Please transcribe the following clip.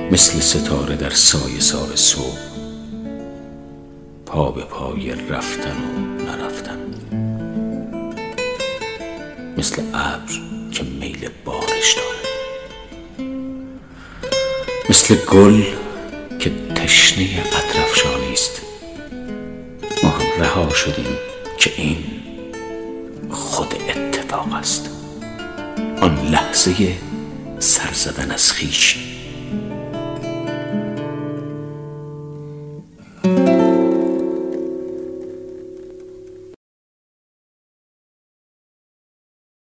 مثل ستاره در سایه سار صبح، پا به پای رفتن و نرفتن، مثل ابر که میل بارش داره، مثل گل که تشنه عطرافشانی است. ما هم رها شدیم که این خود اتفاق است، آن لحظه سر زدن از خویش.